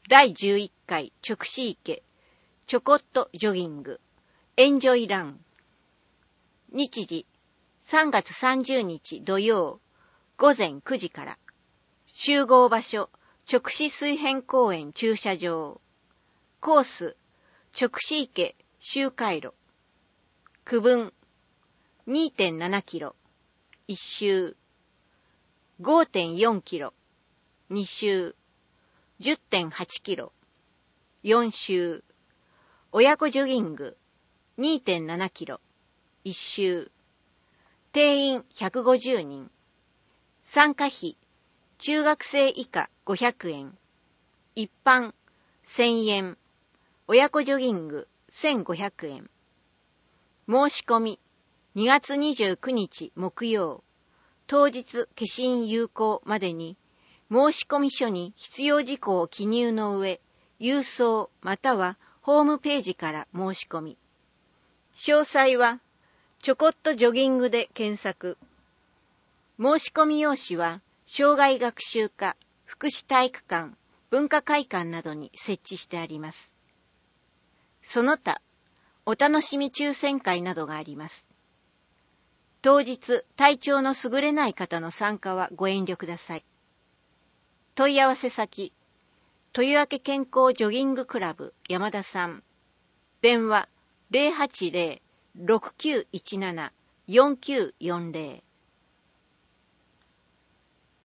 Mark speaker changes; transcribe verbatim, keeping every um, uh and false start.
Speaker 1: だいじゅういっかい直視池ちょこっとジョギングエンジョイラン。日時さんがつさんじゅうにち土曜ごぜんくじから。集合場所直視水辺公園駐車場。コース直視池周回路。区分 にてんななキロいっ周 ごてんよんキロに周 じゅってんはちキロよん周。親子ジョギング にてんななキロいっ周。定員ひゃくごじゅうにん。参加費中学生以下ごひゃくえん、一般せんえん、親子ジョギングせんごひゃくえん。申し込みにがつにじゅうくにち木曜、当日消印有効までに申込書に必要事項を記入の上、郵送またはホームページから申し込み。詳細はちょこっとジョギングで検索。申込用紙は障害学習課、福祉体育館、文化会館などに設置してあります。その他、お楽しみ抽選会などがあります。当日、体調の優れない方の参加はご遠慮ください。問い合わせ先、豊明健康ジョギングクラブ山田さん。電話 ゼロはちゼロ ろくきゅういちなな よんきゅうよんゼロ